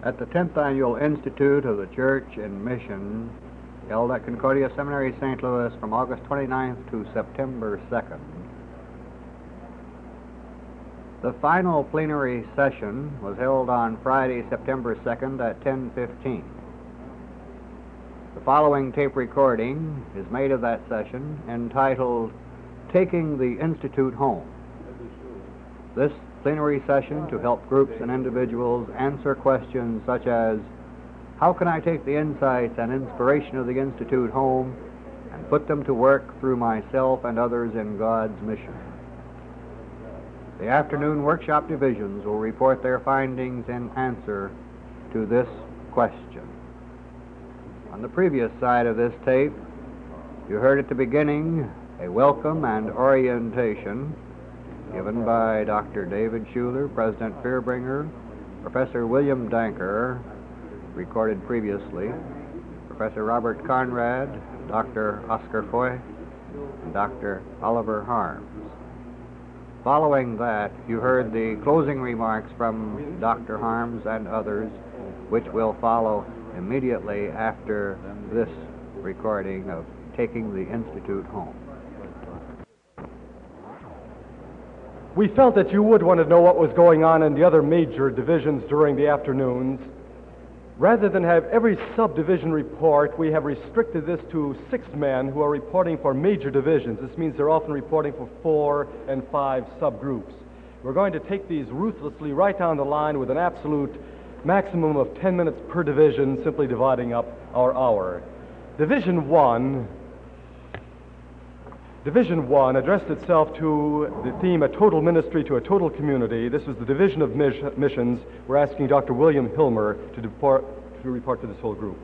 At the 10th Annual Institute of the Church in Mission, held at Concordia Seminary, St. Louis, from August 29th to September 2nd, the final plenary session was held on Friday, September 2nd at 10:15. The following tape recording is made of that session, entitled Taking the Institute Home. This plenary session to help groups and individuals answer questions such as, how can I take the insights and inspiration of the Institute home and put them to work through myself and others in God's mission? The afternoon workshop divisions will report their findings in answer to this question. On the previous side of this tape, you heard at the beginning a welcome and orientation given by Dr. David Schuler, President Fearbringer, Professor William Danker, recorded previously, Professor Robert Conrad, Dr. Oscar Foy, and Dr. Oliver Harms. Following that, you heard the closing remarks from Dr. Harms and others, which will follow immediately after this recording of Taking the Institute Home. We felt that you would want to know what was going on in the other major divisions during the afternoons. Rather than have every subdivision report, we have restricted this to 6 men who are reporting for major divisions. This means they're often reporting for 4 and 5 subgroups. We're going to take these ruthlessly right down the line with an absolute maximum of 10 minutes per division, simply dividing up our hour. Division 1 addressed itself to the theme, A Total Ministry to a Total Community. This was the Division of Missions. We're asking Dr. William Hilmer to report to this whole group.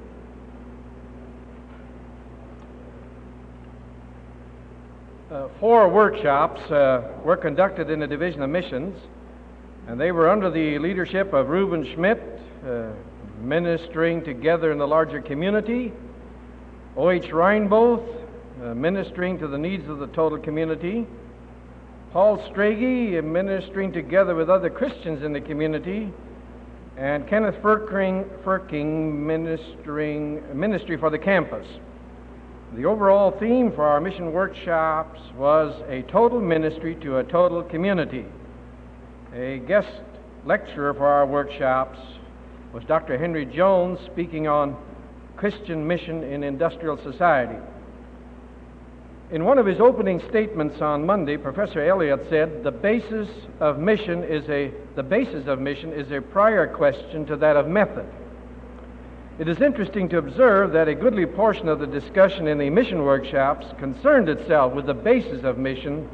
Four workshops were conducted in the Division of Missions, and they were under the leadership of Reuben Schmidt, ministering together in the larger community, O.H. Reinboth, ministering to the needs of the total community, Paul Strage, ministering together with other Christians in the community, and Kenneth Firking, ministry for the campus. The overall theme for our mission workshops was a total ministry to a total community. A guest lecturer for our workshops was Dr. Henry Jones, speaking on Christian mission in industrial society. In one of his opening statements on Monday, Professor Elliott said, the basis of mission is a prior question to that of method. It is interesting to observe that a goodly portion of the discussion in the mission workshops concerned itself with the basis of mission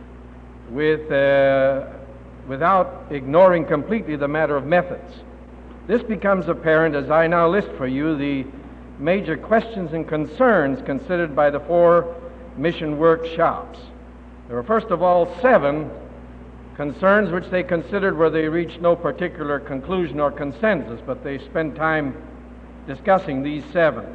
without ignoring completely the matter of methods. This becomes apparent as I now list for you the major questions and concerns considered by the 4 mission workshops. There were, first of all, 7 concerns which they considered where they reached no particular conclusion or consensus, but they spent time discussing these 7.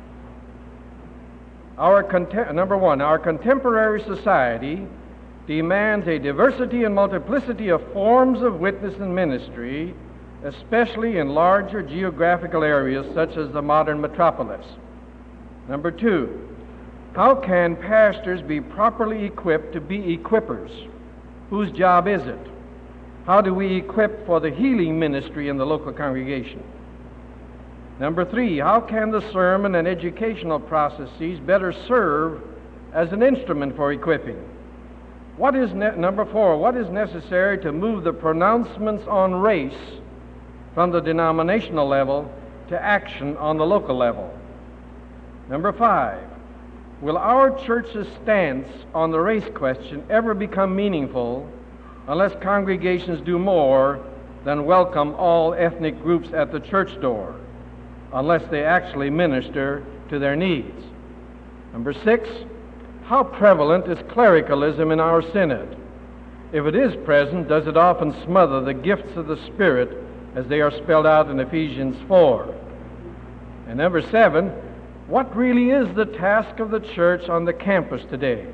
Number 1, our contemporary society demands a diversity and multiplicity of forms of witness and ministry, especially in larger geographical areas such as the modern metropolis. Number 2, how can pastors be properly equipped to be equippers? Whose job is it? How do we equip for the healing ministry in the local congregation? Number 3, how can the sermon and educational processes better serve as an instrument for equipping? Number 4, what is necessary to move the pronouncements on race from the denominational level to action on the local level? Number 5, will our church's stance on the race question ever become meaningful unless congregations do more than welcome all ethnic groups at the church door, unless they actually minister to their needs? Number 6, how prevalent is clericalism in our synod? If it is present, does it often smother the gifts of the Spirit as they are spelled out in Ephesians 4? And number 7, what really is the task of the church on the campus today?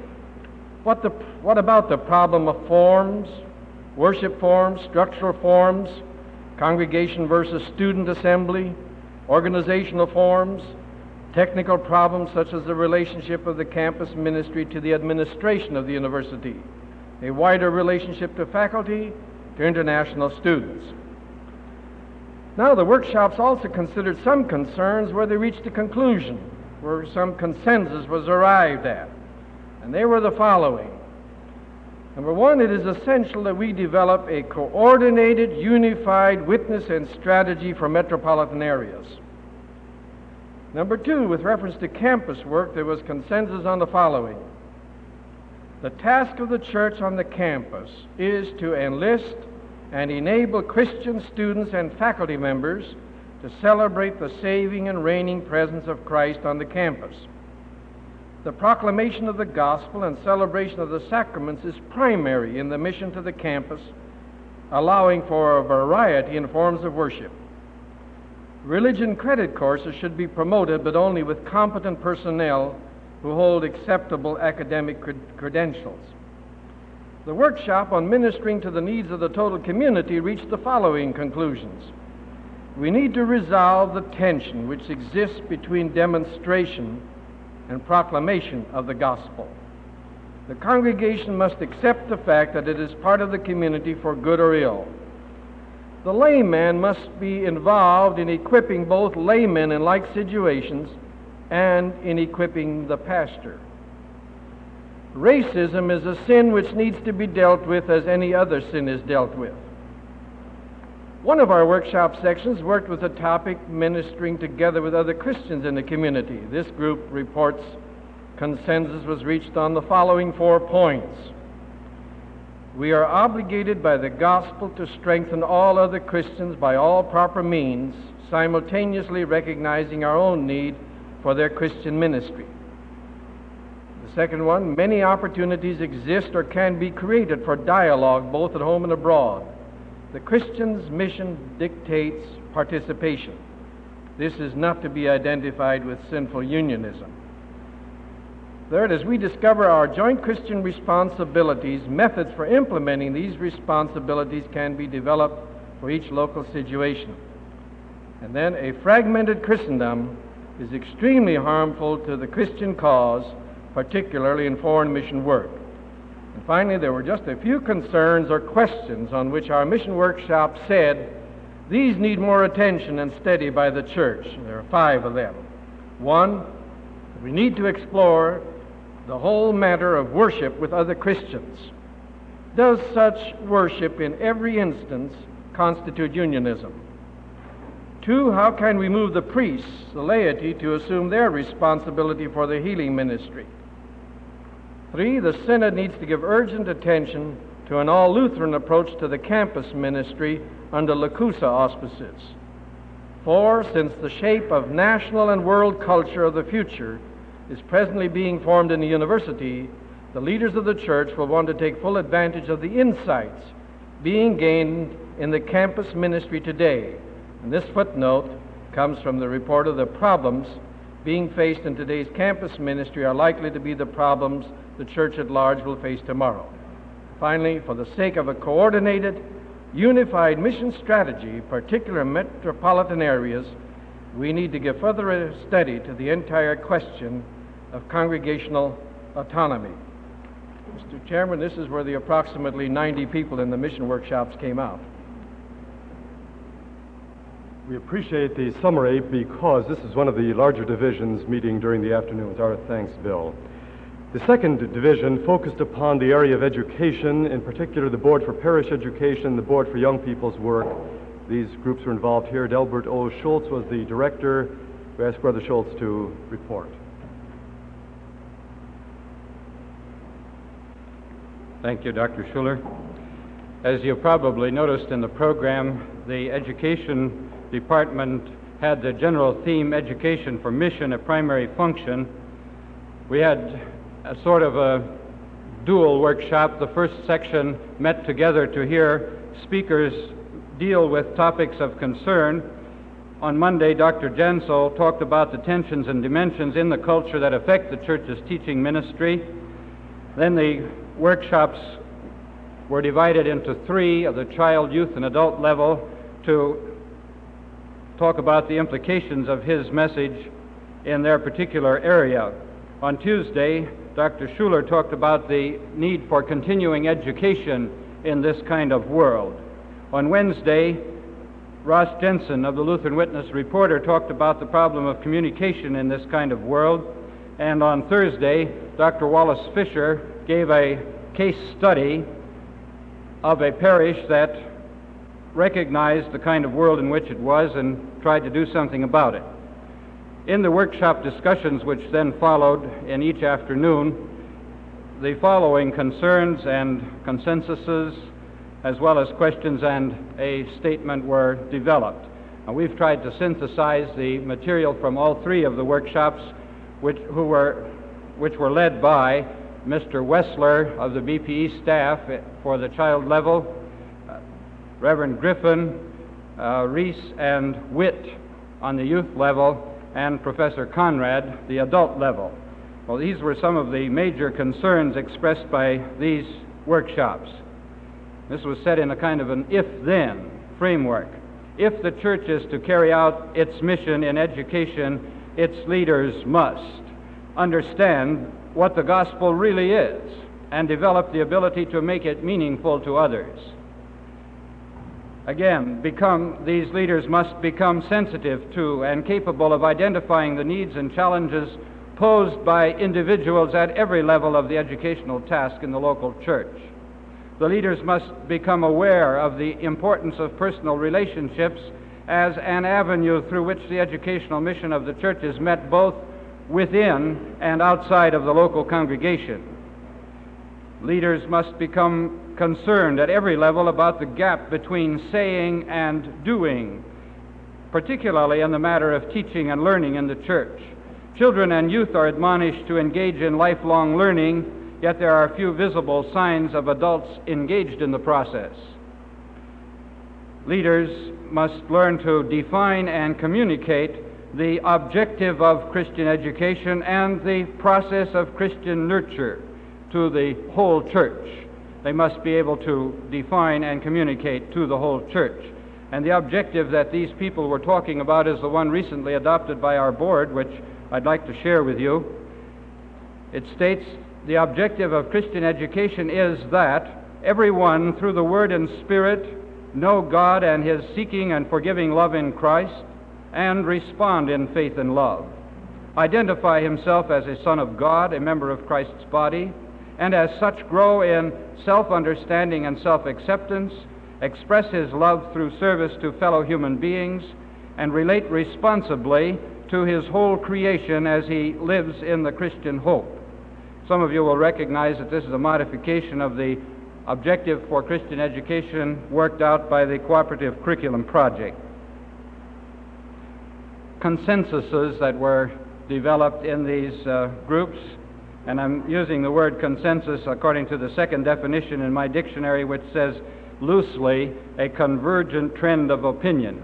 What about the problem of forms, worship forms, structural forms, congregation versus student assembly, organizational forms, technical problems such as the relationship of the campus ministry to the administration of the university, a wider relationship to faculty, to international students. Now, the workshops also considered some concerns where they reached a conclusion, where some consensus was arrived at, and they were the following. Number one, it is essential that we develop a coordinated, unified witness and strategy for metropolitan areas. Number two, with reference to campus work, there was consensus on the following. The task of the church on the campus is to enlist and enable Christian students and faculty members to celebrate the saving and reigning presence of Christ on the campus. The proclamation of the gospel and celebration of the sacraments is primary in the mission to the campus, allowing for a variety in forms of worship. Religion credit courses should be promoted, but only with competent personnel who hold acceptable academic credentials. The workshop on ministering to the needs of the total community reached the following conclusions. We need to resolve the tension which exists between demonstration and proclamation of the gospel. The congregation must accept the fact that it is part of the community for good or ill. The layman must be involved in equipping both laymen in like situations and in equipping the pastor. Racism is a sin which needs to be dealt with as any other sin is dealt with. One of our workshop sections worked with the topic ministering together with other Christians in the community. This group reports consensus was reached on the following 4 points. We are obligated by the gospel to strengthen all other Christians by all proper means, simultaneously recognizing our own need for their Christian ministry. The second one, many opportunities exist or can be created for dialogue both at home and abroad. The Christian's mission dictates participation. This is not to be identified with sinful unionism. Third, as we discover our joint Christian responsibilities, methods for implementing these responsibilities can be developed for each local situation. And then, a fragmented Christendom is extremely harmful to the Christian cause, particularly in foreign mission work. And finally, there were just a few concerns or questions on which our mission workshop said, these need more attention and study by the church. There are 5 of them. 1, we need to explore the whole matter of worship with other Christians. Does such worship in every instance constitute unionism? 2, how can we move the priests, the laity, to assume their responsibility for the healing ministry? 3, the Synod needs to give urgent attention to an all-Lutheran approach to the campus ministry under LaCousa auspices. 4, since the shape of national and world culture of the future is presently being formed in the university, the leaders of the church will want to take full advantage of the insights being gained in the campus ministry today. And this footnote comes from the report of the problems being faced in today's campus ministry are likely to be the problems the church at large will face tomorrow. Finally, for the sake of a coordinated, unified mission strategy, particularly in metropolitan areas, we need to give further study to the entire question of congregational autonomy. Mr. Chairman, this is where the approximately 90 people in the mission workshops came out. We appreciate the summary because this is one of the larger divisions meeting during the afternoons. Our thanks, Bill. The second division focused upon the area of education, in particular the Board for Parish Education, the Board for Young People's Work. These groups were involved here. Delbert O. Schultz was the director. We asked Brother Schultz to report. Thank you, Dr. Schuler. As you probably noticed in the program, the Education Department had the general theme, Education for Mission, a primary function. We had a sort of a dual workshop. The first section met together to hear speakers deal with topics of concern. On Monday, Dr. Jansel talked about the tensions and dimensions in the culture that affect the church's teaching ministry. Then the workshops were divided into 3 of the child, youth, and adult level. to talk about the implications of his message in their particular area. On Tuesday, Dr. Schuller talked about the need for continuing education in this kind of world. On Wednesday, Ross Jensen of the Lutheran Witness Reporter talked about the problem of communication in this kind of world. And on Thursday, Dr. Wallace Fisher gave a case study of a parish that recognized the kind of world in which it was and tried to do something about it. In the workshop discussions which then followed in each afternoon, the following concerns and consensuses, as well as questions and a statement, were developed. Now, we've tried to synthesize the material from all three of the workshops, which were led by Mr. Wessler of the BPE staff for the child level, Reverend Griffin, Reese, and Witt on the youth level, and Professor Conrad, the adult level. Well, these were some of the major concerns expressed by these workshops. This was set in a kind of an if-then framework. If the church is to carry out its mission in education, its leaders must understand what the gospel really is and develop the ability to make it meaningful to others. Again, these leaders must become sensitive to and capable of identifying the needs and challenges posed by individuals at every level of the educational task in the local church. The leaders must become aware of the importance of personal relationships as an avenue through which the educational mission of the church is met both within and outside of the local congregation. Leaders must become concerned at every level about the gap between saying and doing, particularly in the matter of teaching and learning in the church. Children and youth are admonished to engage in lifelong learning, yet there are few visible signs of adults engaged in the process. Leaders must learn to define and communicate the objective of Christian education and the process of Christian nurture to the whole church. They must be able to define and communicate to the whole church. And the objective that these people were talking about is the one recently adopted by our board, which I'd like to share with you. It states, the objective of Christian education is that everyone, through the Word and Spirit, know God and His seeking and forgiving love in Christ, and respond in faith and love. Identify himself as a son of God, a member of Christ's body, and as such grow in self-understanding and self-acceptance, express his love through service to fellow human beings, and relate responsibly to his whole creation as he lives in the Christian hope. Some of you will recognize that this is a modification of the objective for Christian education worked out by the Cooperative Curriculum Project. Consensuses that were developed in these groups, and I'm using the word consensus according to the second definition in my dictionary, which says loosely, a convergent trend of opinion.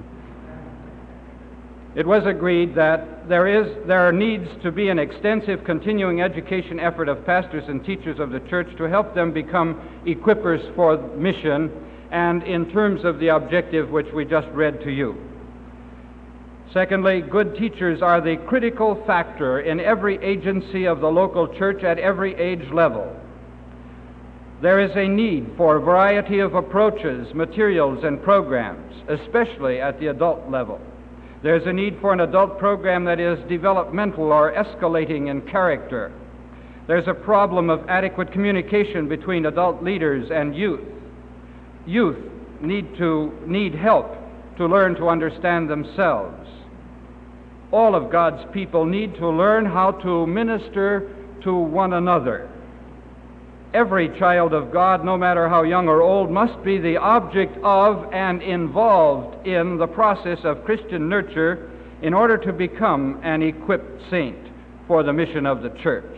It was agreed that there needs to be an extensive continuing education effort of pastors and teachers of the church to help them become equippers for mission, and in terms of the objective which we just read to you. Secondly, good teachers are the critical factor in every agency of the local church at every age level. There is a need for a variety of approaches, materials, and programs, especially at the adult level. There's a need for an adult program that is developmental or escalating in character. There's a problem of adequate communication between adult leaders and youth. Youth need help to learn to understand themselves. All of God's people need to learn how to minister to one another. Every child of God, no matter how young or old, must be the object of and involved in the process of Christian nurture in order to become an equipped saint for the mission of the church.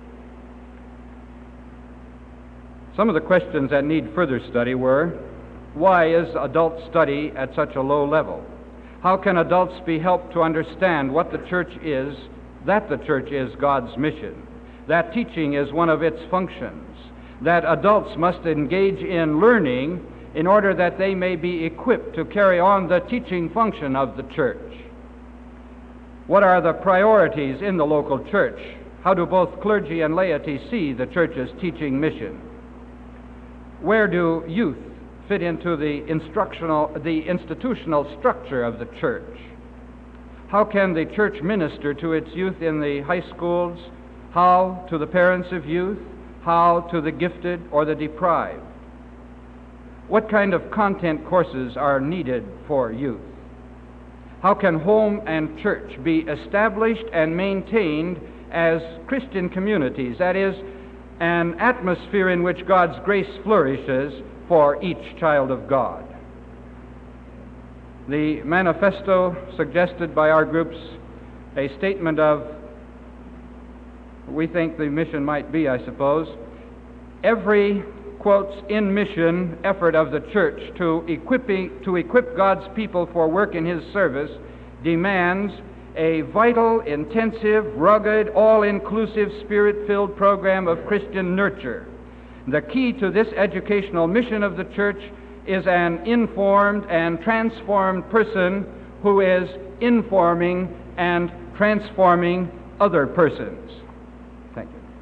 Some of the questions that need further study were, why is adult study at such a low level? How can adults be helped to understand what the church is, that the church is God's mission, that teaching is one of its functions, that adults must engage in learning in order that they may be equipped to carry on the teaching function of the church? What are the priorities in the local church? How do both clergy and laity see the church's teaching mission? Where do youth fit into the institutional structure of the church? How can the church minister to its youth in the high schools? How to the parents of youth? How to the gifted or the deprived? What kind of content courses are needed for youth? How can home and church be established and maintained as Christian communities, that is, an atmosphere in which God's grace flourishes for each child of God? The manifesto suggested by our groups a statement of, we think the mission might be, I suppose, every, quotes, in mission effort of the church to equip God's people for work in His service demands a vital, intensive, rugged, all-inclusive, Spirit-filled program of Christian nurture. The key to this educational mission of the church is an informed and transformed person who is informing and transforming other persons. Thank you.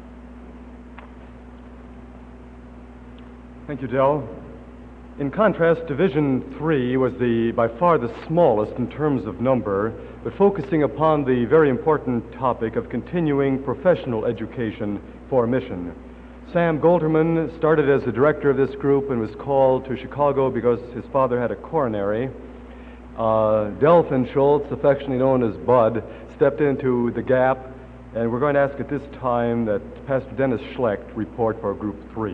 Thank you, Del. In contrast, Division 3 was by far the smallest in terms of number, but focusing upon the very important topic of continuing professional education for mission. Sam Golderman started as the director of this group and was called to Chicago because his father had a coronary. Delphin Schultz, affectionately known as Bud, stepped into the gap, and we're going to ask at this time that Pastor Dennis Schlecht report for Group 3.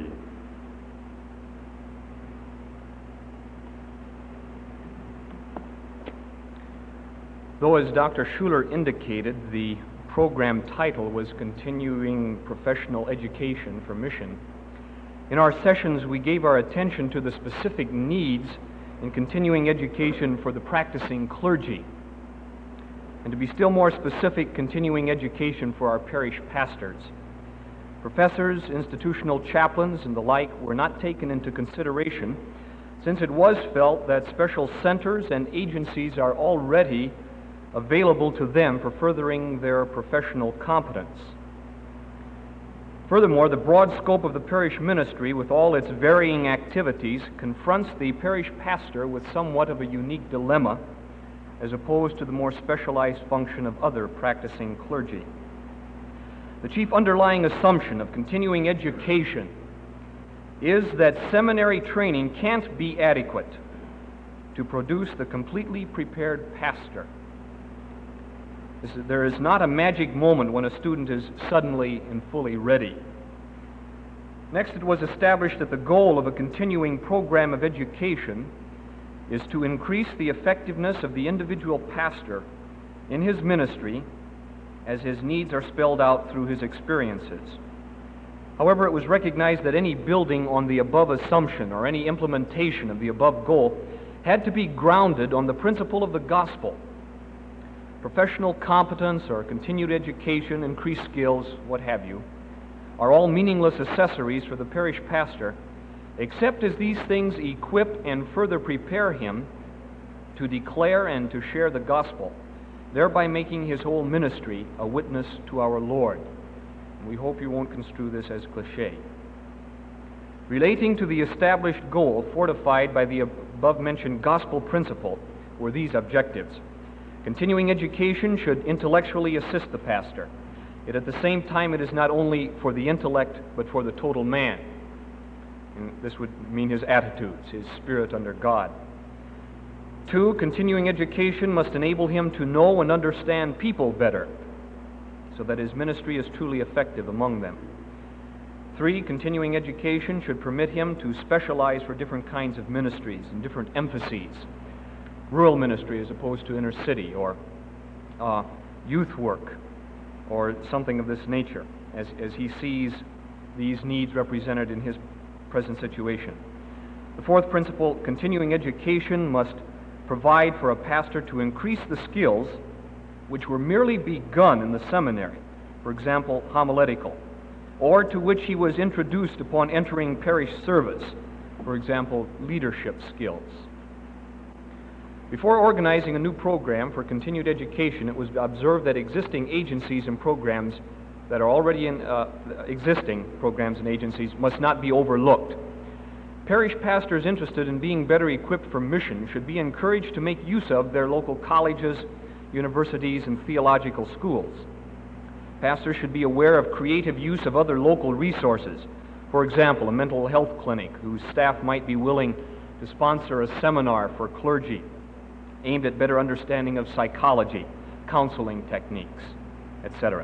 Though, as Dr. Schuler indicated, the program title was Continuing Professional Education for Mission, in our sessions we gave our attention to the specific needs in continuing education for the practicing clergy, and to be still more specific, continuing education for our parish pastors. Professors, institutional chaplains, and the like were not taken into consideration, since it was felt that special centers and agencies are already available to them for furthering their professional competence. Furthermore, the broad scope of the parish ministry, with all its varying activities, confronts the parish pastor with somewhat of a unique dilemma, as opposed to the more specialized function of other practicing clergy. The chief underlying assumption of continuing education is that seminary training can't be adequate to produce the completely prepared pastor. There is not a magic moment when a student is suddenly and fully ready. Next, it was established that the goal of a continuing program of education is to increase the effectiveness of the individual pastor in his ministry as his needs are spelled out through his experiences. However, it was recognized that any building on the above assumption or any implementation of the above goal had to be grounded on the principle of the gospel. Professional competence or continued education, increased skills, what have you, are all meaningless accessories for the parish pastor, except as these things equip and further prepare him to declare and to share the gospel, thereby making his whole ministry a witness to our Lord. And we hope you won't construe this as cliché. Relating to the established goal fortified by the above-mentioned gospel principle were these objectives. Continuing education should intellectually assist the pastor. Yet at the same time, it is not only for the intellect, but for the total man. And this would mean his attitudes, his spirit under God. 2, continuing education must enable him to know and understand people better, so that his ministry is truly effective among them. 3, continuing education should permit him to specialize for different kinds of ministries and different emphases. Rural ministry as opposed to inner city, or youth work, or something of this nature, as he sees these needs represented in his present situation. The 4th principle, continuing education must provide for a pastor to increase the skills which were merely begun in the seminary, for example, homiletical, or to which he was introduced upon entering parish service, for example, leadership skills. Before organizing a new program for continued education, it was observed that existing agencies and programs that are already in existing programs and agencies must not be overlooked. Parish pastors interested in being better equipped for mission should be encouraged to make use of their local colleges, universities, and theological schools. Pastors should be aware of creative use of other local resources. For example, a mental health clinic whose staff might be willing to sponsor a seminar for clergy aimed at better understanding of psychology, counseling techniques, etc.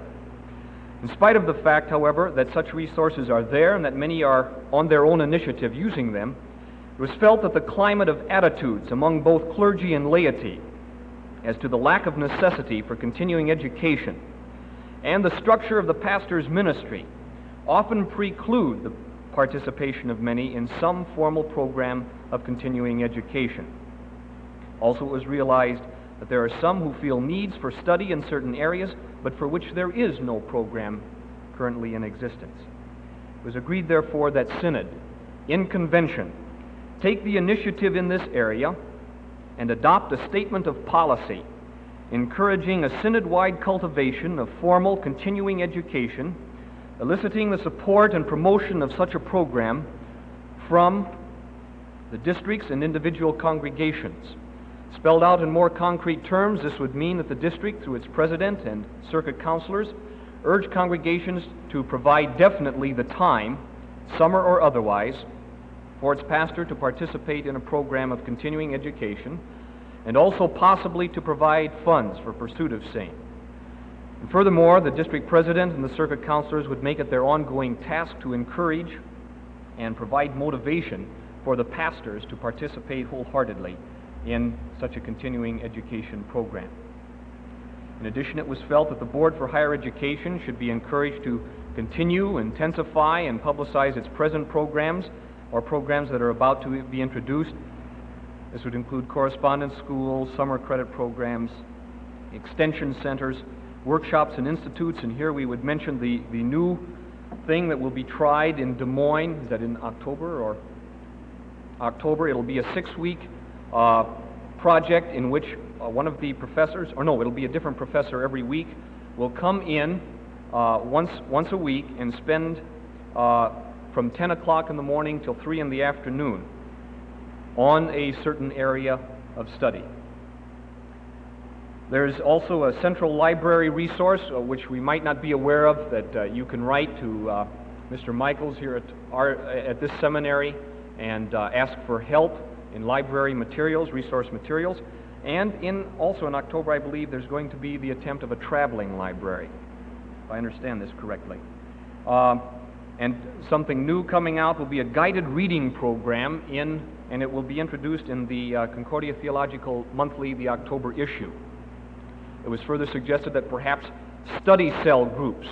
In spite of the fact, however, that such resources are there and that many are on their own initiative using them, it was felt that the climate of attitudes among both clergy and laity as to the lack of necessity for continuing education and the structure of the pastor's ministry often preclude the participation of many in some formal program of continuing education. Also, it was realized that there are some who feel needs for study in certain areas, but for which there is no program currently in existence. It was agreed, therefore, that Synod, in convention, take the initiative in this area and adopt a statement of policy encouraging a synod-wide cultivation of formal continuing education, eliciting the support and promotion of such a program from the districts and individual congregations. Spelled out in more concrete terms, this would mean that the district, through its president and circuit counselors, urge congregations to provide definitely the time, summer or otherwise, for its pastor to participate in a program of continuing education, and also possibly to provide funds for pursuit of same. And furthermore, the district president and the circuit counselors would make it their ongoing task to encourage and provide motivation for the pastors to participate wholeheartedly in such a continuing education program. In addition, it was felt that the Board for Higher Education should be encouraged to continue, intensify, and publicize its present programs or programs that are about to be introduced. This would include correspondence schools, summer credit programs, extension centers, workshops and institutes, and here we would mention the new thing that will be tried in Des Moines. Is that in October or October? It'll be a 6-week project in which one of the professors, or no, it'll be a different professor every week, will come in once a week and spend from 10 o'clock in the morning till 3 in the afternoon on a certain area of study. There's also a central library resource which we might not be aware of that you can write to Mr. Michaels here at this seminary and ask for help in library materials, resource materials. And also in October, I believe, there's going to be the attempt of a traveling library, if I understand this correctly. And something new coming out will be a guided reading program and it will be introduced in the Concordia Theological Monthly, the October issue. It was further suggested that perhaps study cell groups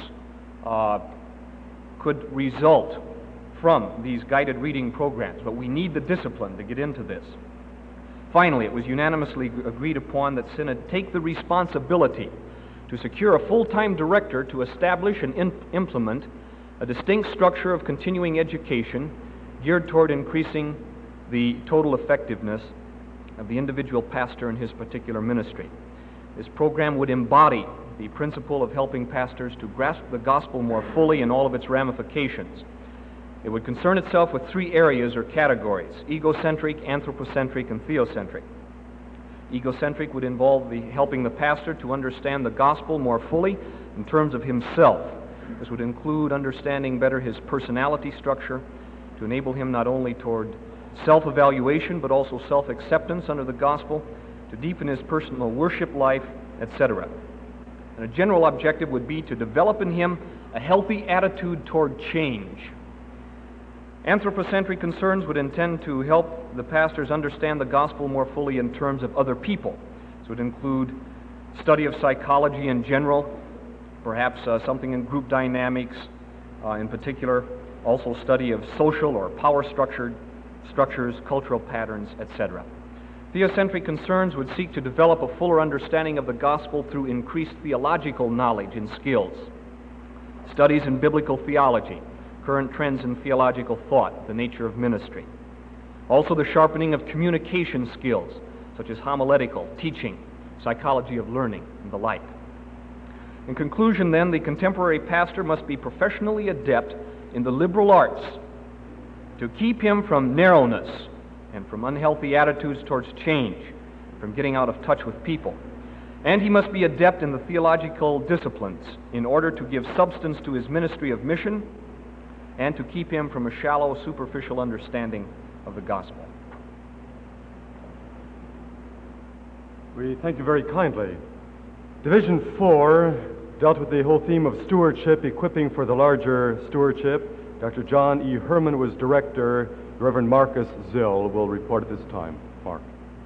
could result from these guided reading programs, but we need the discipline to get into this. Finally, it was unanimously agreed upon that Synod take the responsibility to secure a full-time director to establish and implement a distinct structure of continuing education geared toward increasing the total effectiveness of the individual pastor in his particular ministry. This program would embody the principle of helping pastors to grasp the gospel more fully in all of its ramifications. It would concern itself with 3 areas or categories: egocentric, anthropocentric, and theocentric. Egocentric would involve helping the pastor to understand the gospel more fully in terms of himself. This would include understanding better his personality structure to enable him not only toward self-evaluation but also self-acceptance under the gospel, to deepen his personal worship life, etc. And a general objective would be to develop in him a healthy attitude toward change. Anthropocentric concerns would intend to help the pastors understand the gospel more fully in terms of other people. This would include study of psychology in general, perhaps something in group dynamics in particular, also study of social or power structures, cultural patterns, etc. Theocentric concerns would seek to develop a fuller understanding of the gospel through increased theological knowledge and skills. Studies in biblical theology, current trends in theological thought, the nature of ministry. Also the sharpening of communication skills, such as homiletical, teaching, psychology of learning, and the like. In conclusion, then, the contemporary pastor must be professionally adept in the liberal arts to keep him from narrowness and from unhealthy attitudes towards change, from getting out of touch with people. And he must be adept in the theological disciplines in order to give substance to his ministry of mission and to keep him from a shallow, superficial understanding of the gospel. We thank you very kindly. Division 4 dealt with the whole theme of stewardship, equipping for the larger stewardship. Dr. John E. Herman was director. The Reverend Marcus Zill will report at this time. Mark.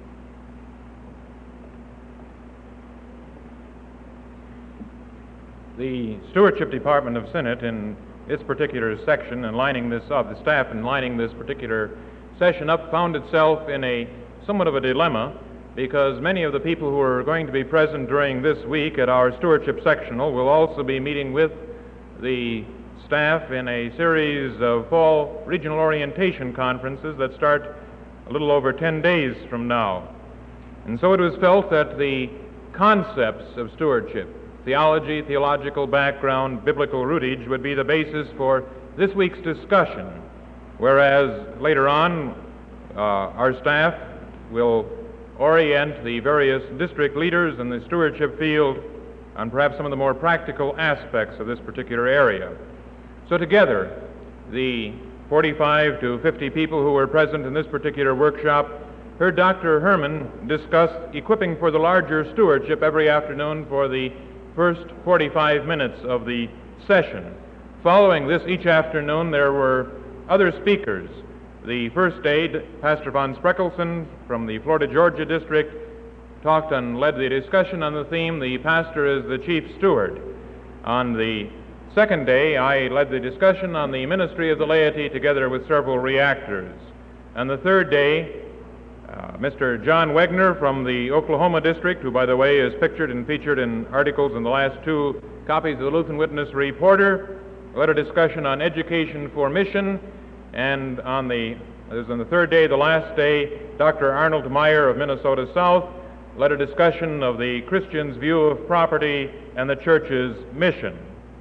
The Stewardship Department of Senate, in its particular section, and lining this up, the staff in lining this particular session up, found itself in a somewhat of a dilemma, because many of the people who are going to be present during this week at our stewardship sectional will also be meeting with the staff in a series of fall regional orientation conferences that start a little over 10 days from now. And so it was felt that the concepts of stewardship, theology, theological background, biblical rootage, would be the basis for this week's discussion, whereas later on our staff will orient the various district leaders in the stewardship field on perhaps some of the more practical aspects of this particular area. So together, the 45 to 50 people who were present in this particular workshop heard Dr. Herman discuss equipping for the larger stewardship every afternoon for the first 45 minutes of the session. Following this, each afternoon there were other speakers. The first day, Pastor Von Spreckelson from the Florida, Georgia district talked and led the discussion on the theme, "The Pastor is the Chief Steward." On the second day, I led the discussion on the ministry of the laity together with several reactors. On the third day, Mr. John Wegner from the Oklahoma district, who, by the way, is pictured and featured in articles in the last two copies of the Lutheran Witness Reporter, led a discussion on education for mission. And on the third day, the last day, Dr. Arnold Meyer of Minnesota South led a discussion of the Christian's view of property and the church's mission.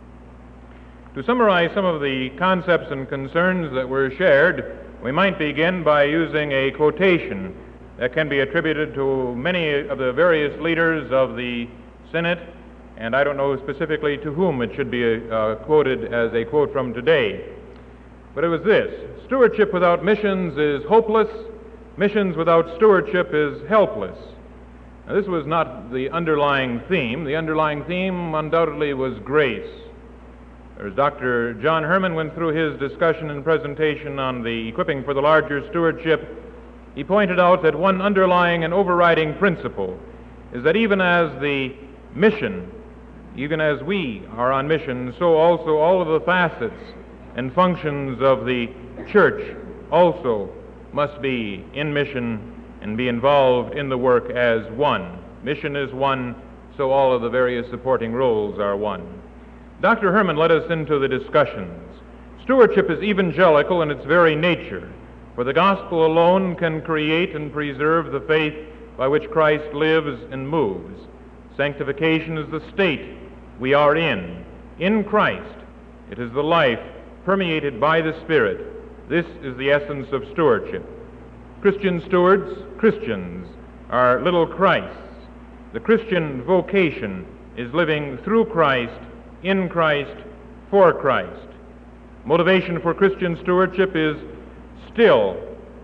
To summarize some of the concepts and concerns that were shared, we might begin by using a quotation that can be attributed to many of the various leaders of the Senate, and I don't know specifically to whom it should be quoted as a quote from today. But it was this: stewardship without missions is hopeless, missions without stewardship is helpless. Now, this was not the underlying theme. The underlying theme undoubtedly was grace. As Dr. John Herman went through his discussion and presentation on the equipping for the larger stewardship, he pointed out that one underlying and overriding principle is that even as the mission, even as we are on mission, so also all of the facets and functions of the church also must be in mission and be involved in the work as one. Mission is one, so all of the various supporting roles are one. Dr. Herman led us into the discussions. Stewardship is evangelical in its very nature, for the gospel alone can create and preserve the faith by which Christ lives and moves. Sanctification is the state we are in Christ. It is the life permeated by the Spirit. This is the essence of stewardship. Christian stewards, Christians, are little Christs. The Christian vocation is living through Christ, in Christ, for Christ. Motivation for Christian stewardship is still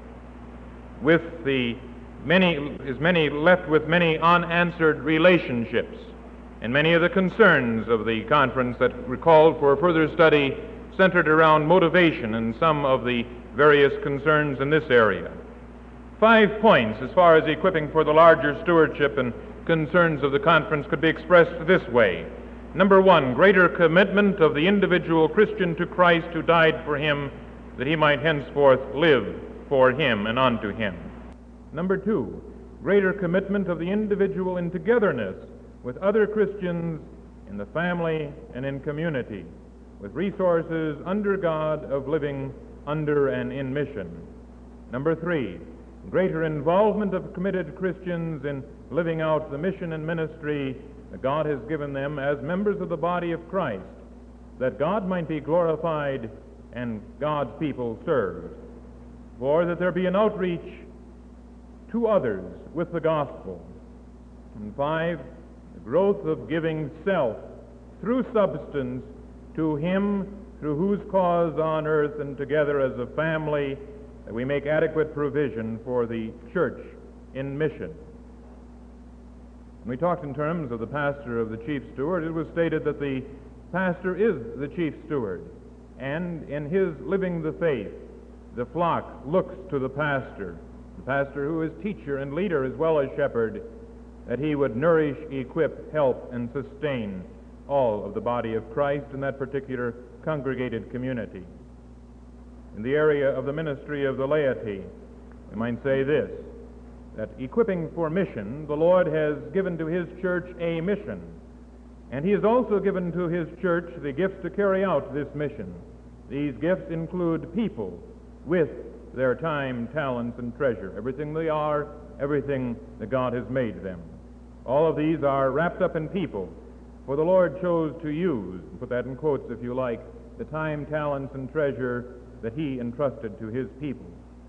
with many left with many unanswered relationships, and many of the concerns of the conference that recalled for further study centered around motivation and some of the various concerns in this area. 5 points as far as equipping for the larger stewardship and concerns of the conference could be expressed this way. Number 1, greater commitment of the individual Christian to Christ who died for him, that he might henceforth live for him and unto him. Number 2, greater commitment of the individual in togetherness with other Christians in the family and in community, with resources under God of living under and in mission. Number 3, greater involvement of committed Christians in living out the mission and ministry that God has given them as members of the body of Christ, that God might be glorified and God's people served. 4, that there be an outreach to others with the gospel. And 5, the growth of giving self through substance to Him through whose cause on earth and together as a family that we make adequate provision for the church in mission. When we talked in terms of the pastor of the chief steward, it was stated that the pastor is the chief steward, and in his living the faith, the flock looks to the pastor who is teacher and leader as well as shepherd, that he would nourish, equip, help, and sustain all of the body of Christ in that particular congregated community. In the area of the ministry of the laity, we might say this, that equipping for mission, the Lord has given to His church a mission, and He has also given to His church the gifts to carry out this mission. These gifts include people with their time, talents, and treasure, everything they are, everything that God has made them. All of these are wrapped up in people, for the Lord chose to use, put that in quotes if you like, the time, talents, and treasure that He entrusted to His people.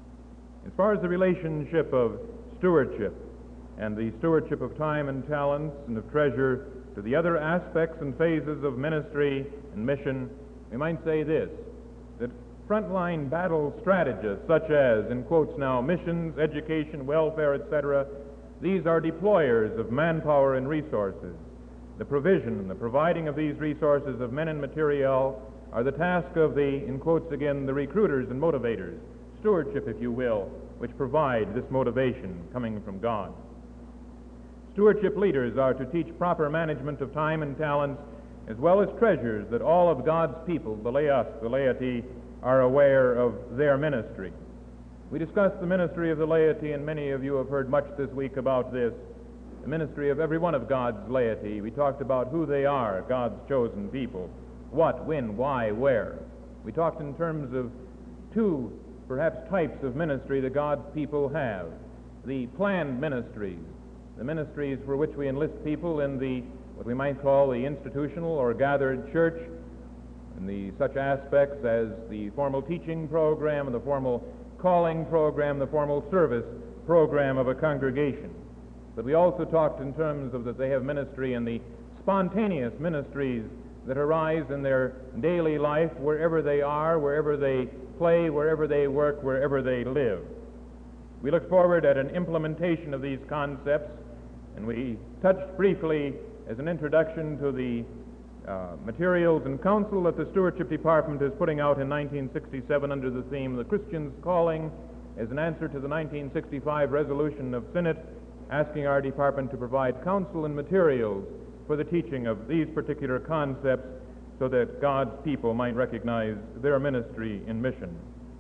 As far as the relationship of stewardship and the stewardship of time and talents and of treasure to the other aspects and phases of ministry and mission, we might say this, that frontline battle strategists such as, in quotes now, missions, education, welfare, etc., these are deployers of manpower and resources. The provision and the providing of these resources of men and material are the task of the, in quotes again, the recruiters and motivators, stewardship, if you will, which provide this motivation coming from God. Stewardship leaders are to teach proper management of time and talents, as well as treasures that all of God's people, the laity, are aware of their ministry. We discussed the ministry of the laity, and many of you have heard much this week about this, the ministry of every one of God's laity. We talked about who they are, God's chosen people, what, when, why, where. We talked in terms of two, perhaps, types of ministry that God's people have. The planned ministries, the ministries for which we enlist people in the, what we might call the institutional or gathered church, and the such aspects as the formal teaching program and the formal calling program, the formal service program of a congregation. But we also talked in terms of that they have ministry in the spontaneous ministries that arise in their daily life wherever they are, wherever they play, wherever they work, wherever they live. We look forward at an implementation of these concepts, and we touched briefly as an introduction to the materials and counsel that the Stewardship Department is putting out in 1967 under the theme, The Christian's Calling, as an answer to the 1965 resolution of Senate asking our department to provide counsel and materials for the teaching of these particular concepts so that God's people might recognize their ministry in mission.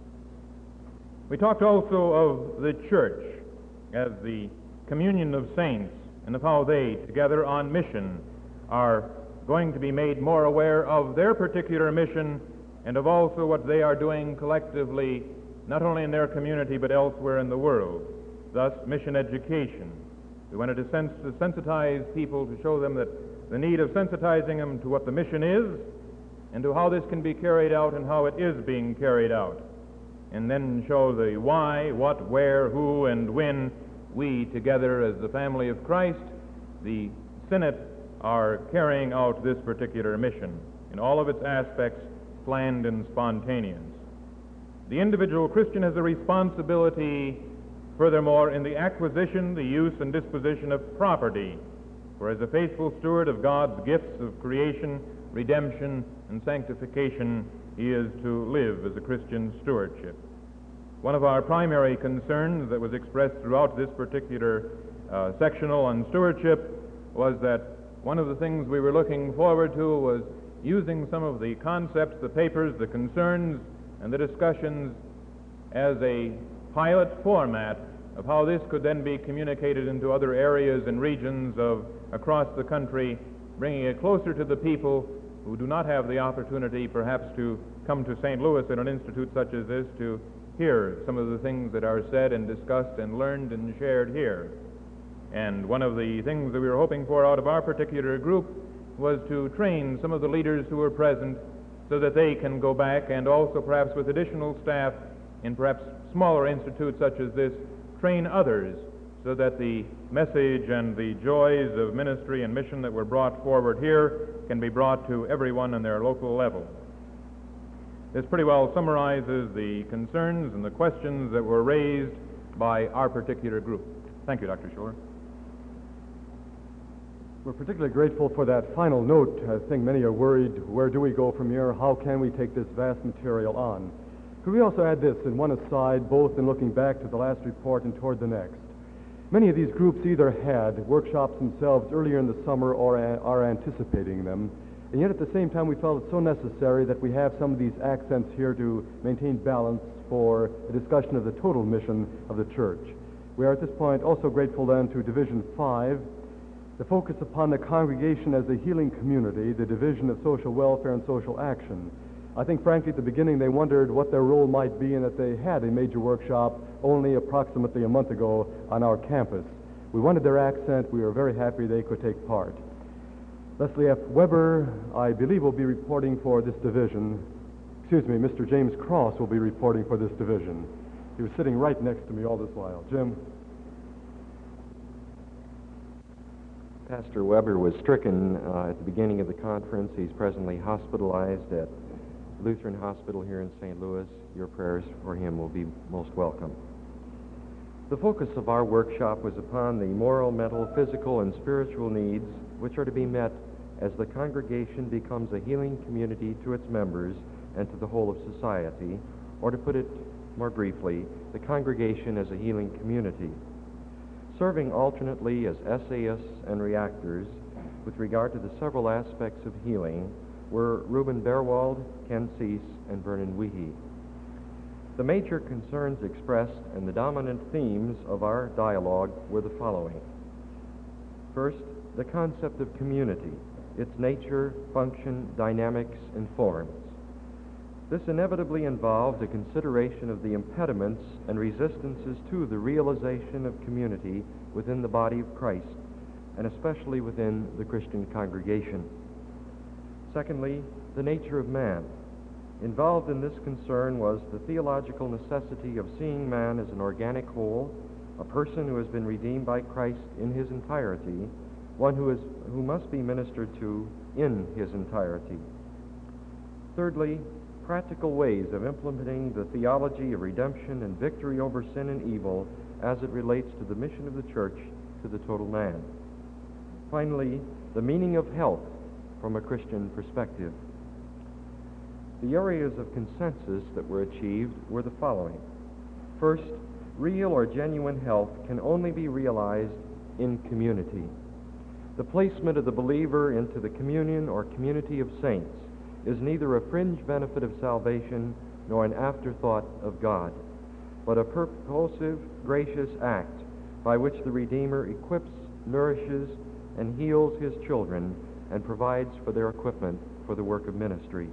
We talked also of the church as the communion of saints and of how they, together on mission, are going to be made more aware of their particular mission and of also what they are doing collectively, not only in their community but elsewhere in the world. Thus, mission education. We wanted to sensitize people, to show them that the need of sensitizing them to what the mission is and to how this can be carried out and how it is being carried out. And then show the why, what, where, who, and when we together as the family of Christ, the Senate, are carrying out this particular mission in all of its aspects, planned and spontaneous. The individual Christian has a responsibility, furthermore, in the acquisition, the use, and disposition of property, for as a faithful steward of God's gifts of creation, redemption, and sanctification, he is to live as a Christian stewardship. One of our primary concerns that was expressed throughout this particular sectional on stewardship was that one of the things we were looking forward to was using some of the concepts, the papers, the concerns, and the discussions as a pilot format of how this could then be communicated into other areas and regions of across the country, bringing it closer to the people who do not have the opportunity perhaps to come to St. Louis at an institute such as this to hear some of the things that are said and discussed and learned and shared here. And one of the things that we were hoping for out of our particular group was to train some of the leaders who were present so that they can go back and also perhaps with additional staff in perhaps smaller institutes such as this, train others so that the message and the joys of ministry and mission that were brought forward here can be brought to everyone on their local level. This pretty well summarizes the concerns and the questions that were raised by our particular group. Thank you, Dr. Schuller. We're particularly grateful for that final note. I think many are worried, where do we go from here? How can we take this vast material on? Could we also add this in one aside, both in looking back to the last report and toward the next? Many of these groups either had workshops themselves earlier in the summer or are anticipating them, and yet at the same time we felt it so necessary that we have some of these accents here to maintain balance for a discussion of the total mission of the church. We are at this point also grateful then to Division 5, the focus upon the congregation as a healing community, the division of social welfare and social action. I think, frankly, at the beginning they wondered what their role might be and that they had a major workshop only approximately a month ago on our campus. We wanted their accent. We were very happy they could take part. Leslie F. Weber, I believe, will be reporting for this division. Excuse me, Mr. James Cross will be reporting for this division. He was sitting right next to me all this while. Jim? Pastor Weber was stricken at the beginning of the conference. He's presently hospitalized at Lutheran Hospital here in St. Louis. Your prayers for him will be most welcome. The focus of our workshop was upon the moral, mental, physical, and spiritual needs which are to be met as the congregation becomes a healing community to its members and to the whole of society, or to put it more briefly, the congregation as a healing community. Serving alternately as essayists and reactors with regard to the several aspects of healing were Reuben Berwald, Ken Cease, and Vernon Weehee. The major concerns expressed and the dominant themes of our dialogue were the following. First, the concept of community, its nature, function, dynamics, and forms. This inevitably involved a consideration of the impediments and resistances to the realization of community within the body of Christ, and especially within the Christian congregation. Secondly, the nature of man. Involved in this concern was the theological necessity of seeing man as an organic whole, a person who has been redeemed by Christ in his entirety, one who must be ministered to in his entirety. Thirdly, practical ways of implementing the theology of redemption and victory over sin and evil as it relates to the mission of the church to the total man. Finally, the meaning of health from a Christian perspective. The areas of consensus that were achieved were the following. First, real or genuine health can only be realized in community. The placement of the believer into the communion or community of saints is neither a fringe benefit of salvation nor an afterthought of God, but a purposive, gracious act by which the Redeemer equips, nourishes, and heals his children and provides for their equipment for the work of ministry.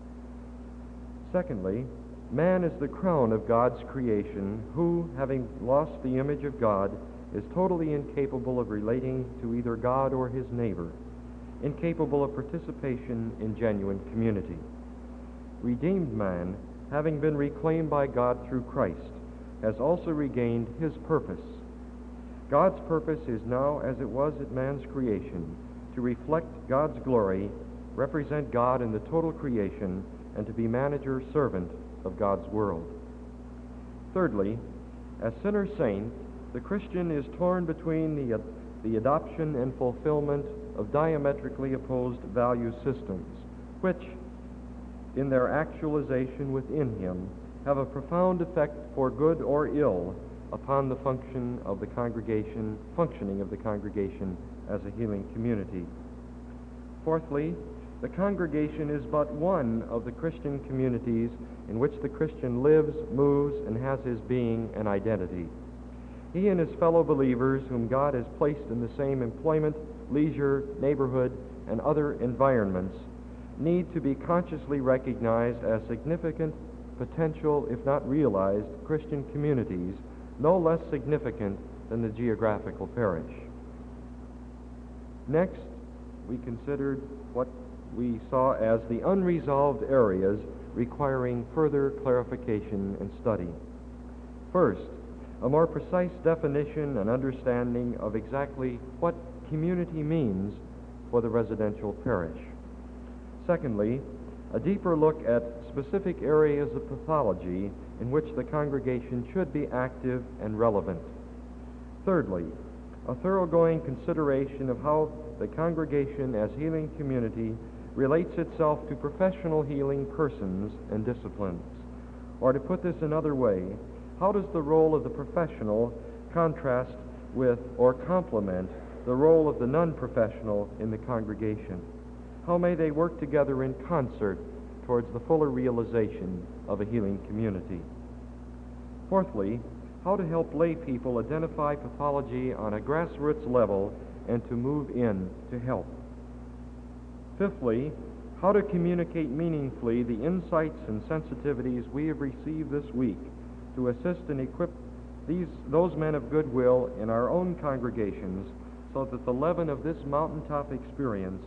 Secondly, man is the crown of God's creation who, having lost the image of God, is totally incapable of relating to either God or his neighbor, incapable of participation in genuine community. Redeemed man, having been reclaimed by God through Christ, has also regained his purpose. God's purpose is now, as it was at man's creation, to reflect God's glory, represent God in the total creation, and to be manager, servant of God's world. Thirdly, as sinner saint, the Christian is torn between the adoption and fulfillment of diametrically opposed value systems, which, in their actualization within him, have a profound effect for good or ill upon the functioning of the congregation as a healing community. Fourthly, the congregation is but one of the Christian communities in which the Christian lives, moves, and has his being and identity. He and his fellow believers, whom God has placed in the same employment, leisure, neighborhood, and other environments, need to be consciously recognized as significant potential, if not realized, Christian communities no less significant than the geographical parish. Next, we considered what we saw as the unresolved areas requiring further clarification and study. First, a more precise definition and understanding of exactly what community means for the residential parish. Secondly, a deeper look at specific areas of pathology in which the congregation should be active and relevant. Thirdly, a thoroughgoing consideration of how the congregation as healing community relates itself to professional healing persons and disciplines. Or to put this another way, how does the role of the professional contrast with or complement the role of the non-professional in the congregation? How may they work together in concert towards the fuller realization of a healing community? Fourthly, how to help lay people identify pathology on a grassroots level and to move in to help. Fifthly, how to communicate meaningfully the insights and sensitivities we have received this week to assist and equip those men of goodwill in our own congregations so that the leaven of this mountaintop experience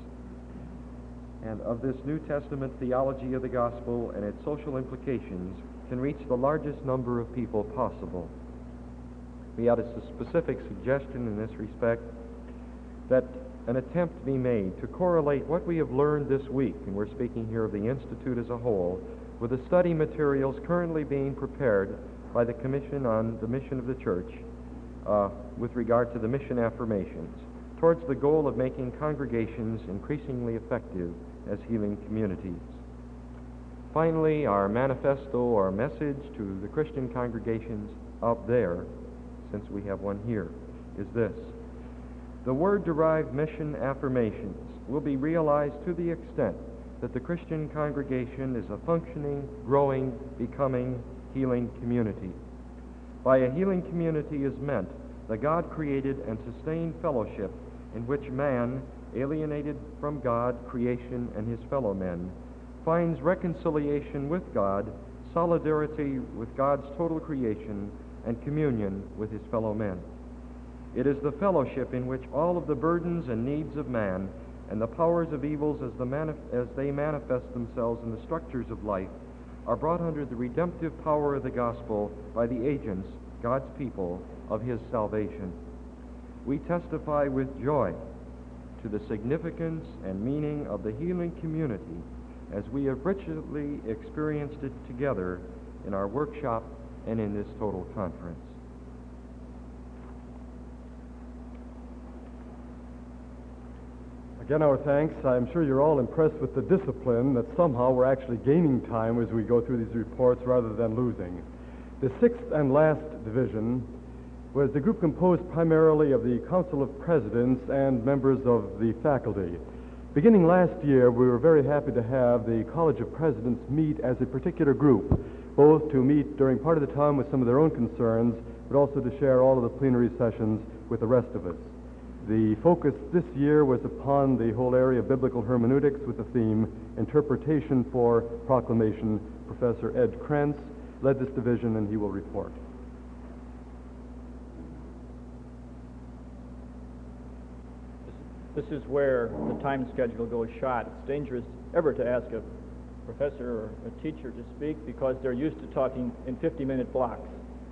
and of this New Testament theology of the gospel and its social implications can reach the largest number of people possible. We had a specific suggestion in this respect that an attempt be made to correlate what we have learned this week, and we're speaking here of the Institute as a whole, with the study materials currently being prepared by the Commission on the Mission of the Church with regard to the mission affirmations, towards the goal of making congregations increasingly effective as healing communities. Finally, our manifesto or message to the Christian congregations out there, since we have one here, is this: the word-derived mission affirmations will be realized to the extent that the Christian congregation is a functioning, growing, becoming, healing community. By a healing community is meant the God-created and sustained fellowship in which man, alienated from God, creation, and his fellow men, finds reconciliation with God, solidarity with God's total creation, and communion with his fellow men. It is the fellowship in which all of the burdens and needs of man and the powers of evils as they manifest themselves in the structures of life are brought under the redemptive power of the gospel by the agents, God's people, of his salvation. We testify with joy to the significance and meaning of the healing community as we have richly experienced it together in our workshop and in this total conference. Again, our thanks. I'm sure you're all impressed with the discipline that somehow we're actually gaining time as we go through these reports rather than losing. The sixth and last division was the group composed primarily of the Council of Presidents and members of the faculty. Beginning last year, we were very happy to have the College of Presidents meet as a particular group, both to meet during part of the time with some of their own concerns, but also to share all of the plenary sessions with the rest of us. The focus this year was upon the whole area of biblical hermeneutics with the theme Interpretation for Proclamation. Professor Ed Krentz led this division, and he will report. This is where the time schedule goes shot. It's dangerous ever to ask a professor or a teacher to speak because they're used to talking in 50-minute blocks.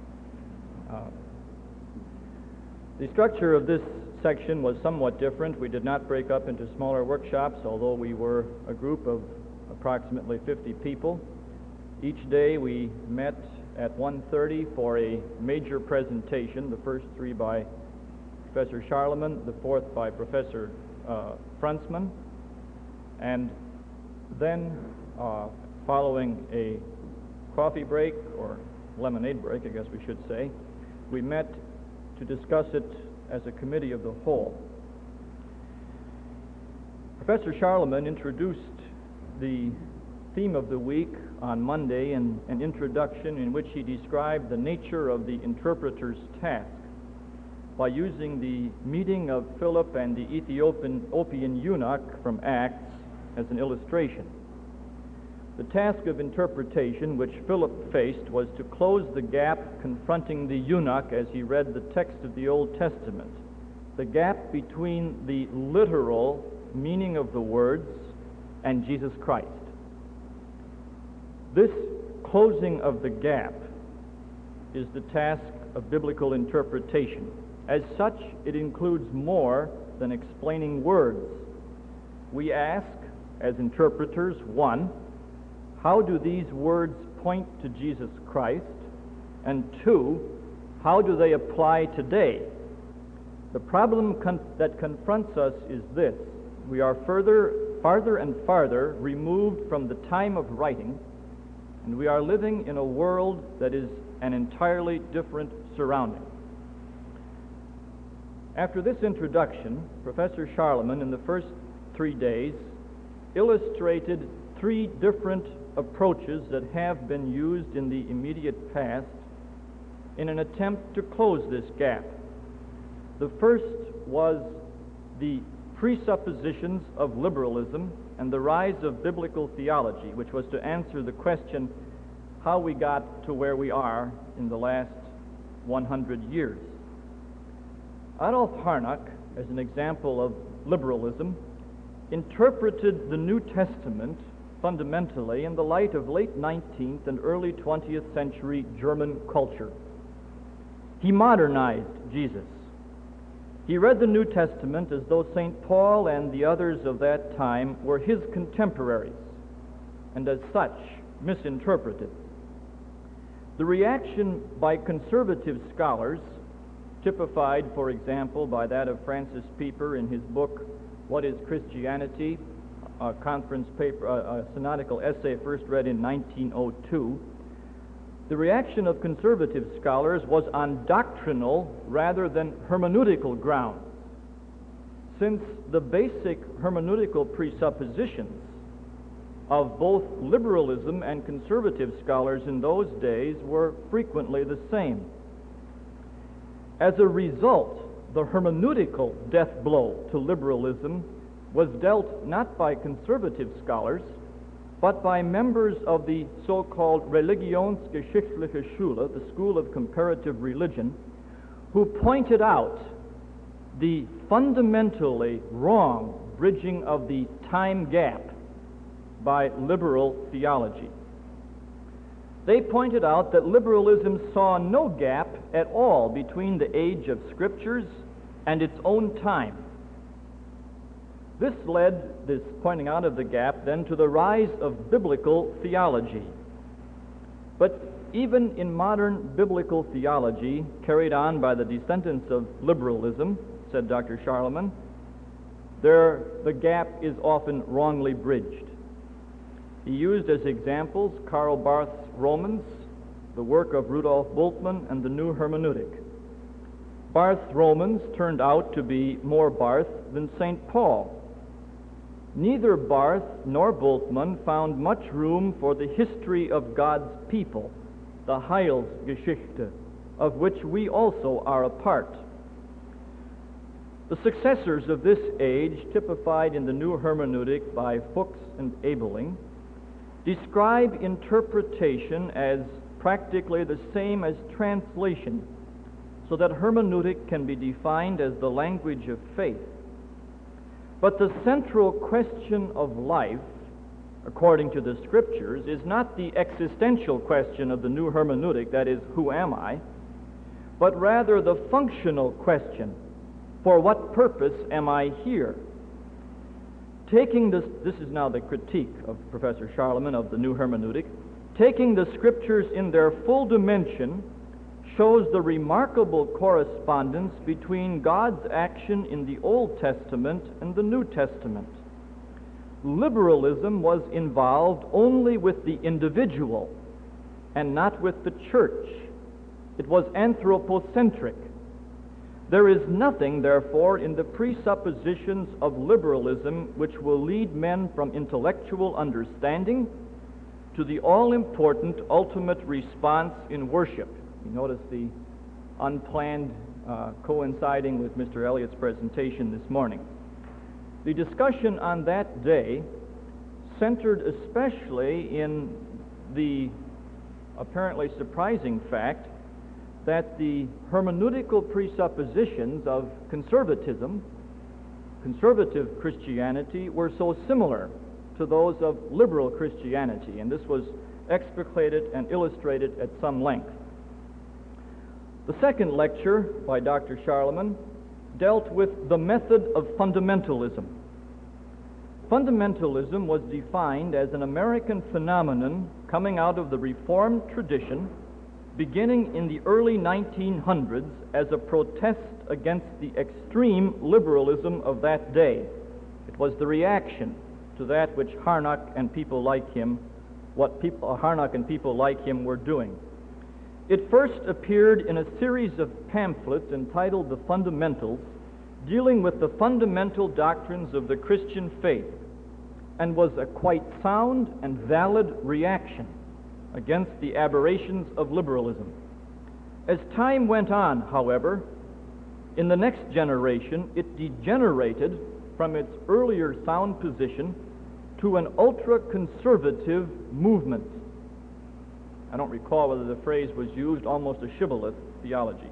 The structure of this section was somewhat different. We did not break up into smaller workshops, although we were a group of approximately 50 people. Each day we met at 1:30 for a major presentation, the first three by Professor Charlemagne, the fourth by Professor Franzmann, and then following a coffee break, or lemonade break, I guess we should say, we met to discuss it as a committee of the whole. Professor Charlemagne introduced the theme of the week on Monday in an introduction in which he described the nature of the interpreter's task by using the meeting of Philip and the Ethiopian eunuch from Acts as an illustration. The task of interpretation which Philip faced was to close the gap confronting the eunuch as he read the text of the Old Testament, the gap between the literal meaning of the words and Jesus Christ. This closing of the gap is the task of biblical interpretation. As such, it includes more than explaining words. We ask, as interpreters, 1, how do these words point to Jesus Christ? And 2, how do they apply today? The problem that confronts us is this: we are farther and farther removed from the time of writing, and we are living in a world that is an entirely different surrounding. After this introduction, Professor Charlemagne, in the first 3 days, illustrated 3 different approaches that have been used in the immediate past in an attempt to close this gap. The first was the presuppositions of liberalism and the rise of biblical theology, which was to answer the question how we got to where we are in the last 100 years. Adolf Harnack, as an example of liberalism, interpreted the New Testament fundamentally in the light of late 19th and early 20th century German culture. He modernized Jesus. He read the New Testament as though St. Paul and the others of that time were his contemporaries, and as such, misinterpreted. The reaction by conservative scholars, typified, for example, by that of Francis Pieper in his book, What is Christianity? A conference paper, a synodical essay first read in 1902. The reaction of conservative scholars was on doctrinal rather than hermeneutical grounds, since the basic hermeneutical presuppositions of both liberalism and conservative scholars in those days were frequently the same. As a result, the hermeneutical death blow to liberalism was dealt not by conservative scholars, but by members of the so-called Religionsgeschichtliche Schule, the School of Comparative Religion, who pointed out the fundamentally wrong bridging of the time gap by liberal theology. They pointed out that liberalism saw no gap at all between the age of Scriptures and its own time. This led, this pointing out of the gap, then to the rise of biblical theology. But even in modern biblical theology, carried on by the descendants of liberalism, said Dr. Charlemagne, the gap is often wrongly bridged. He used as examples Karl Barth's Romans, the work of Rudolf Bultmann, and the New Hermeneutic. Barth's Romans turned out to be more Barth than St. Paul. Neither Barth nor Bultmann found much room for the history of God's people, the Heilsgeschichte, of which we also are a part. The successors of this age, typified in the New Hermeneutic by Fuchs and Ebeling, describe interpretation as practically the same as translation, so that hermeneutic can be defined as the language of faith. But the central question of life, according to the Scriptures, is not the existential question of the New Hermeneutic, that is, who am I, but rather the functional question, for what purpose am I here? Taking this is now the critique of Professor Charlemagne of the New Hermeneutic, taking the Scriptures in their full dimension shows the remarkable correspondence between God's action in the Old Testament and the New Testament. Liberalism was involved only with the individual and not with the church. It was anthropocentric. There is nothing, therefore, in the presuppositions of liberalism which will lead men from intellectual understanding to the all-important ultimate response in worship. You notice the unplanned coinciding with Mr. Elliott's presentation this morning. The discussion on that day centered especially in the apparently surprising fact that the hermeneutical presuppositions of conservative Christianity, were so similar to those of liberal Christianity, and this was explicated and illustrated at some length. The second lecture by Dr. Charlemagne dealt with the method of fundamentalism. Fundamentalism was defined as an American phenomenon coming out of the Reformed tradition beginning in the early 1900s as a protest against the extreme liberalism of that day. It was the reaction to that which Harnack and people like him, Harnack and people like him were doing. It first appeared in a series of pamphlets entitled The Fundamentals, dealing with the fundamental doctrines of the Christian faith, and was a quite sound and valid reaction against the aberrations of liberalism. As time went on, however, in the next generation, it degenerated from its earlier sound position to an ultra-conservative movement. I don't recall whether the phrase was used, almost a shibboleth theology.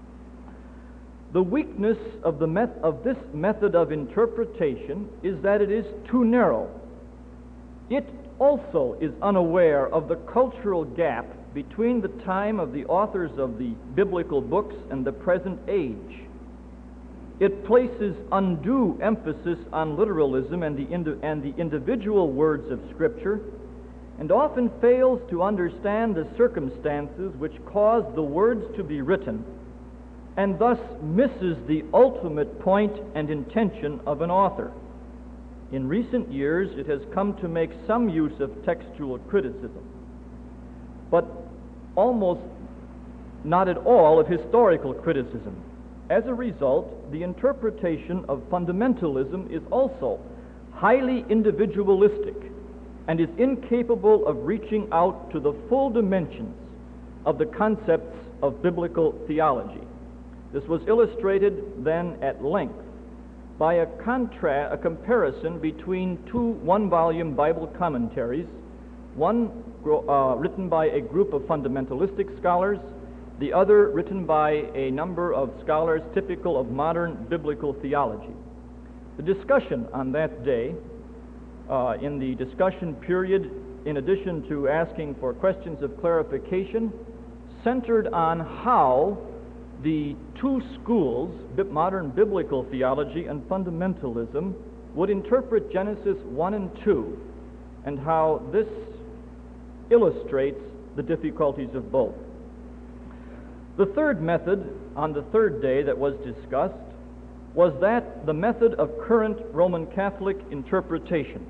The weakness of this method of interpretation is that it is too narrow. It also is unaware of the cultural gap between the time of the authors of the biblical books and the present age. It places undue emphasis on literalism and the individual words of Scripture, and often fails to understand the circumstances which cause the words to be written, and thus misses the ultimate point and intention of an author. In recent years, it has come to make some use of textual criticism, but almost not at all of historical criticism. As a result, the interpretation of fundamentalism is also highly individualistic and is incapable of reaching out to the full dimensions of the concepts of biblical theology. This was illustrated then at length by a comparison between two one-volume Bible commentaries, one written by a group of fundamentalistic scholars, the other written by a number of scholars typical of modern biblical theology. The discussion on that day, in the discussion period, in addition to asking for questions of clarification, centered on how the two schools, modern biblical theology and fundamentalism, would interpret Genesis 1 and 2, and how this illustrates the difficulties of both. The third method on the third day that was discussed was the method of current Roman Catholic interpretation.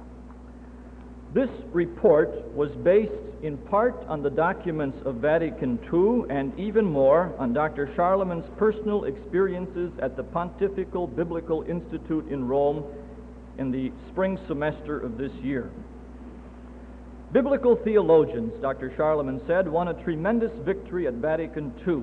This report was based in part on the documents of Vatican II and even more on Dr. Charlemagne's personal experiences at the Pontifical Biblical Institute in Rome in the spring semester of this year. Biblical theologians, Dr. Charlemagne said, won a tremendous victory at Vatican II.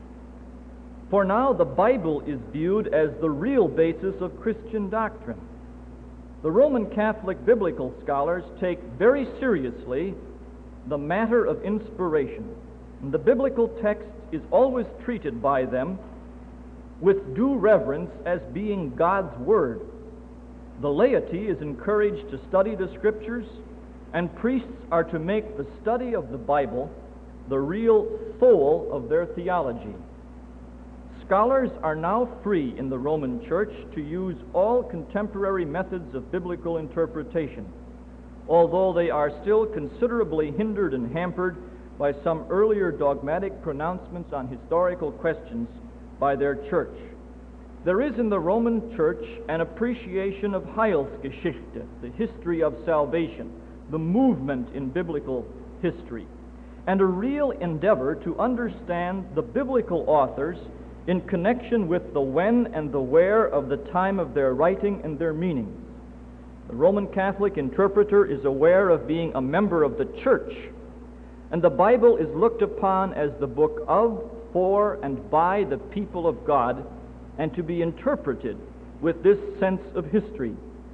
For now, the Bible is viewed as the real basis of Christian doctrine. The Roman Catholic biblical scholars take very seriously the matter of inspiration, and the biblical text is always treated by them with due reverence as being God's Word. The laity is encouraged to study the Scriptures, and priests are to make the study of the Bible the real soul of their theology. Scholars are now free in the Roman Church to use all contemporary methods of biblical interpretation, although they are still considerably hindered and hampered by some earlier dogmatic pronouncements on historical questions by their church. There is in the Roman Church an appreciation of Heilsgeschichte, the history of salvation, the movement in biblical history, and a real endeavor to understand the biblical authors in connection with the when and the where of the time of their writing and their meanings. The Roman Catholic interpreter is aware of being a member of the Church, and the Bible is looked upon as the book of, for, and by the people of God, and to be interpreted with this sense of history.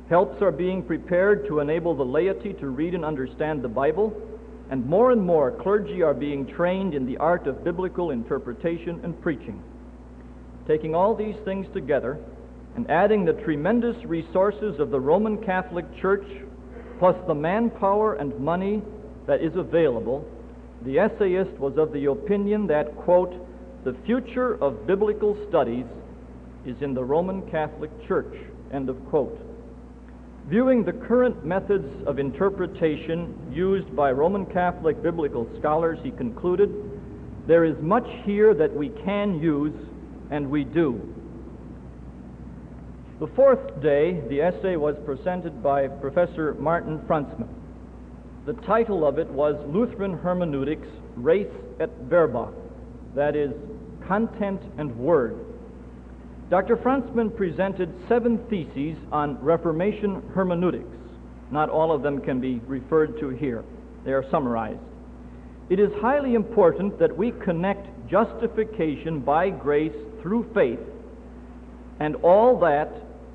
Helps are being prepared to enable the laity to read and understand the Bible, and more clergy are being trained in the art of biblical interpretation and preaching. Taking all these things together and adding the tremendous resources of the Roman Catholic Church, plus the manpower and money that is available, the essayist was of the opinion that, quote, the future of biblical studies is in the Roman Catholic Church, end of quote. Viewing the current methods of interpretation used by Roman Catholic biblical scholars, he concluded, there is much here that we can use, and we do. The fourth day, the essay was presented by Professor Martin Franzmann. The title of it was Lutheran Hermeneutics, Res et Verba, that is, Content and Word. Dr. Franzmann presented 7 theses on Reformation hermeneutics. Not all of them can be referred to here. They are summarized. It is highly important that we connect justification by grace through faith and all that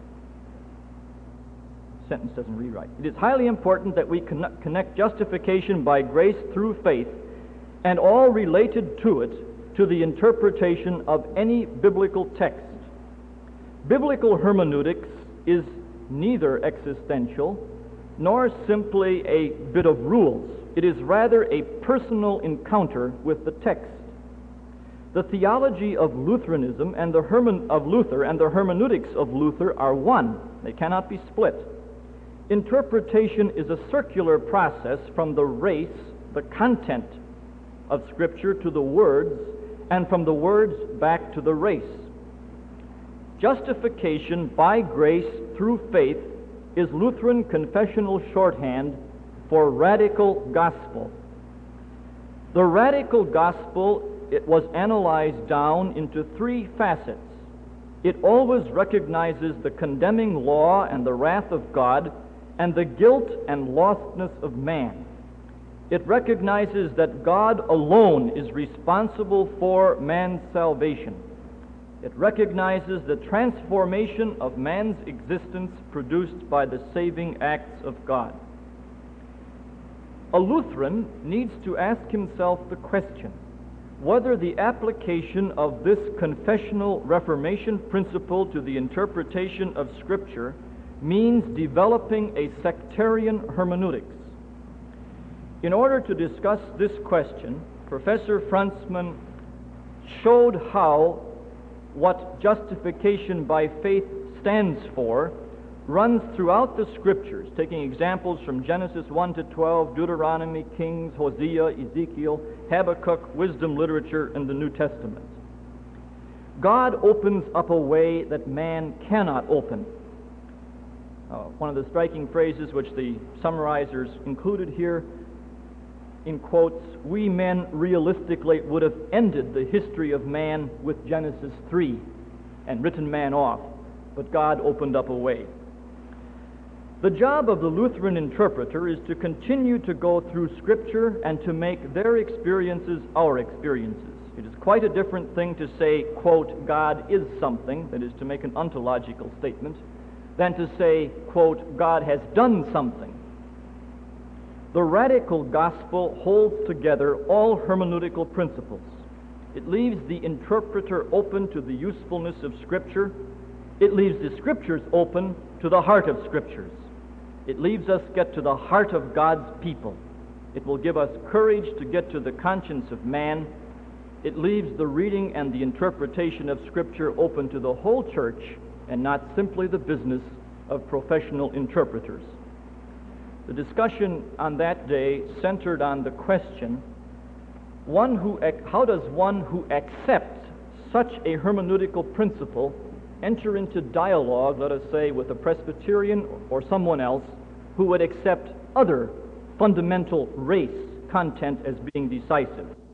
sentence doesn't read right. It is highly important that we connect justification by grace through faith and all related to it to the interpretation of any biblical text. Biblical hermeneutics is neither existential nor simply a bit of rules. It is rather a personal encounter with the text. The theology of Lutheranism and of Luther and the hermeneutics of Luther are one. They cannot be split. Interpretation is a circular process from the res, the content of Scripture, to the words, and from the words back to the res. Justification by grace through faith is Lutheran confessional shorthand for radical gospel. The radical gospel, it was analyzed down into 3 facets. It always recognizes the condemning law and the wrath of God and the guilt and lostness of man. It recognizes that God alone is responsible for man's salvation. It recognizes the transformation of man's existence produced by the saving acts of God. A Lutheran needs to ask himself the question whether the application of this confessional Reformation principle to the interpretation of Scripture means developing a sectarian hermeneutics. In order to discuss this question, Professor Franzmann showed how what justification by faith stands for runs throughout the Scriptures, taking examples from Genesis 1 to 12, Deuteronomy, Kings, Hosea, Ezekiel, Habakkuk, wisdom literature, and the New Testament. God opens up a way that man cannot open. One of the striking phrases which the summarizers included here, in quotes, we men realistically would have ended the history of man with Genesis 3 and written man off, but God opened up a way. The job of the Lutheran interpreter is to continue to go through Scripture and to make their experiences our experiences. It is quite a different thing to say, quote, God is something, that is to make an ontological statement, than to say, quote, God has done something. The radical gospel holds together all hermeneutical principles. It leaves the interpreter open to the usefulness of Scripture. It leaves the Scriptures open to the heart of Scriptures. It leaves us get to the heart of God's people. It will give us courage to get to the conscience of man. It leaves the reading and the interpretation of Scripture open to the whole church and not simply the business of professional interpreters. The discussion on that day centered on the question, how does one who accepts such a hermeneutical principle enter into dialogue, let us say, with a Presbyterian or someone else who would accept other fundamental race content as being decisive?